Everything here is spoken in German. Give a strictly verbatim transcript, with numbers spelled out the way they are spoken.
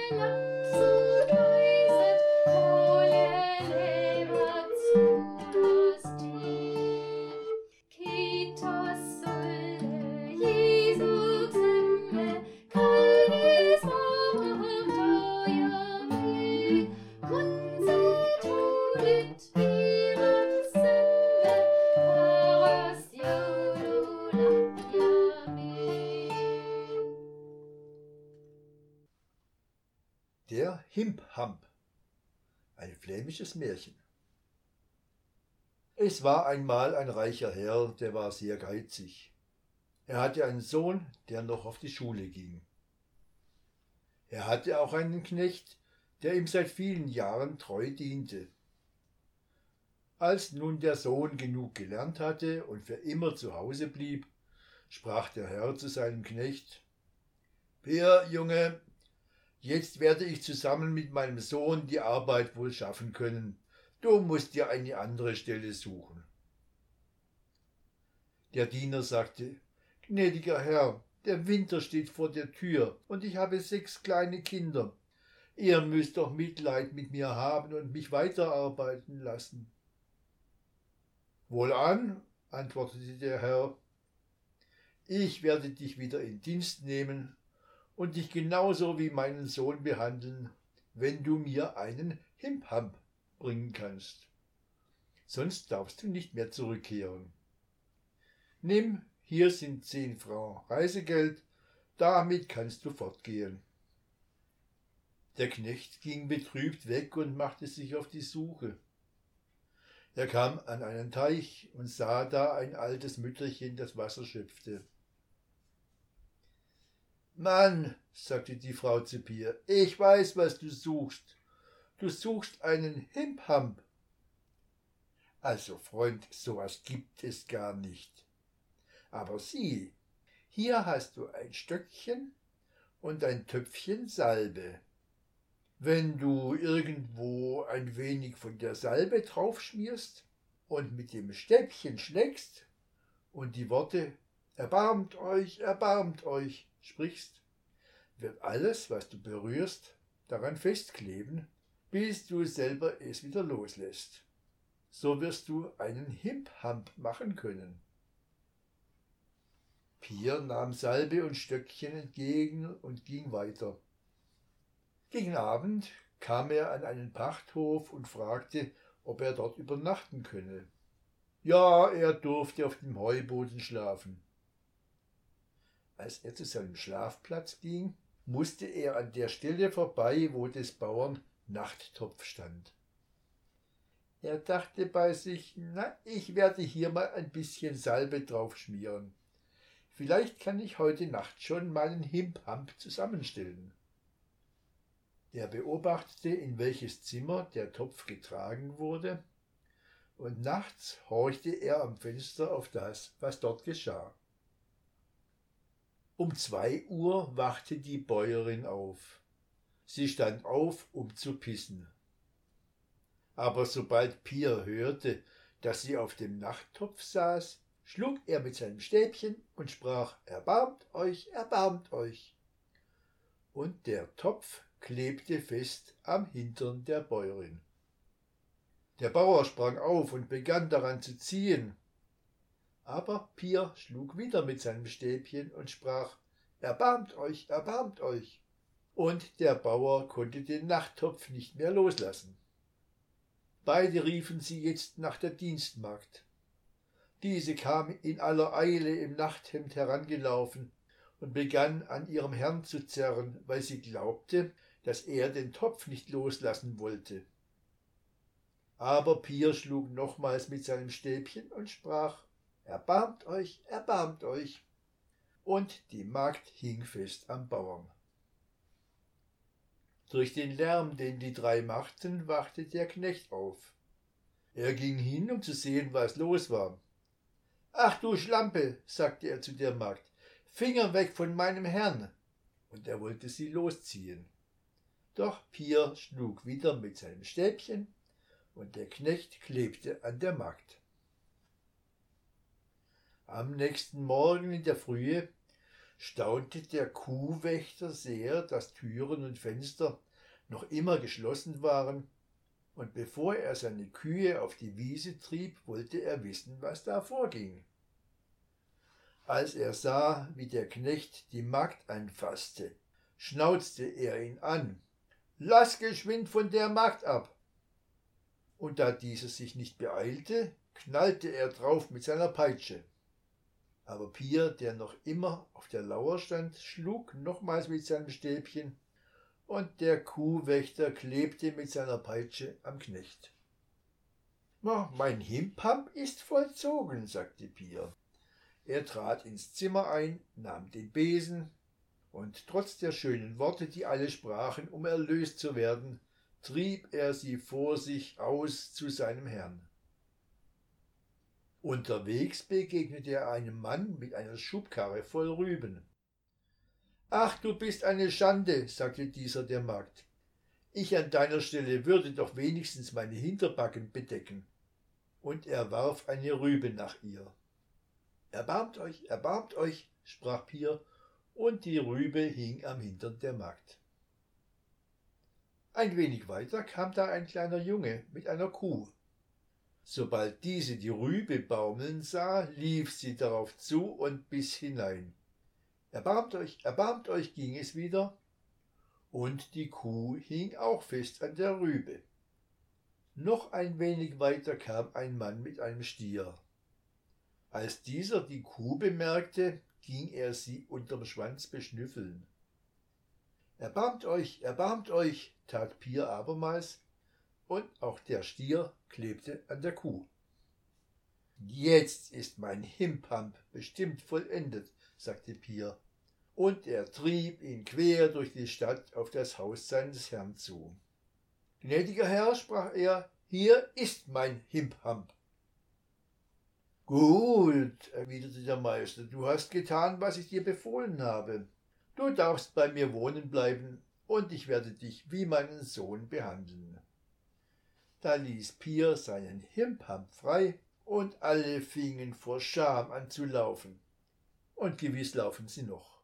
Der Himp-Hamp, ein flämisches Märchen. Es war einmal ein reicher Herr, der war sehr geizig. Er hatte einen Sohn, der noch auf die Schule ging. Er hatte auch einen Knecht, der ihm seit vielen Jahren treu diente. Als nun der Sohn genug gelernt hatte und für immer zu Hause blieb, sprach der Herr zu seinem Knecht: »Hier, Junge, jetzt werde ich zusammen mit meinem Sohn die Arbeit wohl schaffen können. Du musst dir eine andere Stelle suchen.« Der Diener sagte: »Gnädiger Herr, der Winter steht vor der Tür und ich habe sechs kleine Kinder. Ihr müsst doch Mitleid mit mir haben und mich weiterarbeiten lassen.« »Wohlan«, antwortete der Herr, »ich werde dich wieder in Dienst nehmen und dich genauso wie meinen Sohn behandeln, wenn du mir einen Himp-Hamp bringen kannst. Sonst darfst du nicht mehr zurückkehren. Nimm, hier sind zehn Francs Reisegeld, damit kannst du fortgehen.« Der Knecht ging betrübt weg und machte sich auf die Suche. Er kam an einen Teich und sah da ein altes Mütterchen, das Wasser schöpfte. »Mann«, sagte die Frau zu Pier, »ich weiß, was du suchst. Du suchst einen Himp-Hamp.« »Also, Freund, sowas gibt es gar nicht. Aber sieh, hier hast du ein Stöckchen und ein Töpfchen Salbe. Wenn du irgendwo ein wenig von der Salbe draufschmierst und mit dem Stäbchen schlägst und die Worte »Erbarmt euch, erbarmt euch« sprichst, wird alles, was du berührst, daran festkleben, bis du selber es wieder loslässt. So wirst du einen Himp-Hamp machen können.« Pier nahm Salbe und Stöckchen entgegen und ging weiter. Gegen Abend kam er an einen Pachthof und fragte, ob er dort übernachten könne. Ja, er durfte auf dem Heuboden schlafen. Als er zu seinem Schlafplatz ging, musste er an der Stelle vorbei, wo des Bauern Nachttopf stand. Er dachte bei sich, na, ich werde hier mal ein bisschen Salbe draufschmieren. Vielleicht kann ich heute Nacht schon meinen Himp-Hamp zusammenstellen. Er beobachtete, in welches Zimmer der Topf getragen wurde, und nachts horchte er am Fenster auf das, was dort geschah. Um zwei Uhr wachte die Bäuerin auf. Sie stand auf, um zu pissen. Aber sobald Pier hörte, dass sie auf dem Nachttopf saß, schlug er mit seinem Stäbchen und sprach: »Erbarmt euch, erbarmt euch!« Und der Topf klebte fest am Hintern der Bäuerin. Der Bauer sprang auf und begann daran zu ziehen. Aber Pier schlug wieder mit seinem Stäbchen und sprach: »Erbarmt euch, erbarmt euch!« Und der Bauer konnte den Nachttopf nicht mehr loslassen. Beide riefen sie jetzt nach der Dienstmagd. Diese kam in aller Eile im Nachthemd herangelaufen und begann an ihrem Herrn zu zerren, weil sie glaubte, dass er den Topf nicht loslassen wollte. Aber Pier schlug nochmals mit seinem Stäbchen und sprach: »Erbarmt euch, erbarmt euch!« Und die Magd hing fest am Bauern. Durch den Lärm, den die drei machten, wachte der Knecht auf. Er ging hin, um zu sehen, was los war. »Ach du Schlampe«, sagte er zu der Magd, »Finger weg von meinem Herrn!« Und er wollte sie losziehen. Doch Pier schlug wieder mit seinem Stäbchen, und der Knecht klebte an der Magd. Am nächsten Morgen in der Frühe staunte der Kuhwächter sehr, dass Türen und Fenster noch immer geschlossen waren, und bevor er seine Kühe auf die Wiese trieb, wollte er wissen, was da vorging. Als er sah, wie der Knecht die Magd anfasste, schnauzte er ihn an: »Lass geschwind von der Magd ab!« Und da dieser sich nicht beeilte, knallte er drauf mit seiner Peitsche. Aber Pier, der noch immer auf der Lauer stand, schlug nochmals mit seinem Stäbchen, und der Kuhwächter klebte mit seiner Peitsche am Knecht. »Mein Himpamp ist vollzogen«, sagte Pier. Er trat ins Zimmer ein, nahm den Besen, und trotz der schönen Worte, die alle sprachen, um erlöst zu werden, trieb er sie vor sich aus zu seinem Herrn. Unterwegs begegnete er einem Mann mit einer Schubkarre voll Rüben. »Ach, du bist eine Schande«, sagte dieser der Magd. »Ich an deiner Stelle würde doch wenigstens meine Hinterbacken bedecken.« Und er warf eine Rübe nach ihr. »Erbarmt euch, erbarmt euch«, sprach Pier, und die Rübe hing am Hintern der Magd. Ein wenig weiter kam da ein kleiner Junge mit einer Kuh. Sobald diese die Rübe baumeln sah, lief sie darauf zu und biss hinein. »Erbarmt euch, erbarmt euch«, ging es wieder, und die Kuh hing auch fest an der Rübe. Noch ein wenig weiter kam ein Mann mit einem Stier. Als dieser die Kuh bemerkte, ging er sie unterm Schwanz beschnüffeln. »Erbarmt euch, erbarmt euch«, tat Pier abermals, und auch der Stier klebte an der Kuh. »Jetzt ist mein Himpamp bestimmt vollendet«, sagte Pier, und er trieb ihn quer durch die Stadt auf das Haus seines Herrn zu. »Gnädiger Herr«, sprach er, »hier ist mein Himpamp.« »Gut«, erwiderte der Meister, »du hast getan, was ich dir befohlen habe. Du darfst bei mir wohnen bleiben, und ich werde dich wie meinen Sohn behandeln.« Da ließ Pier seinen Himpamp frei, und alle fingen vor Scham an zu laufen. Und gewiss laufen sie noch.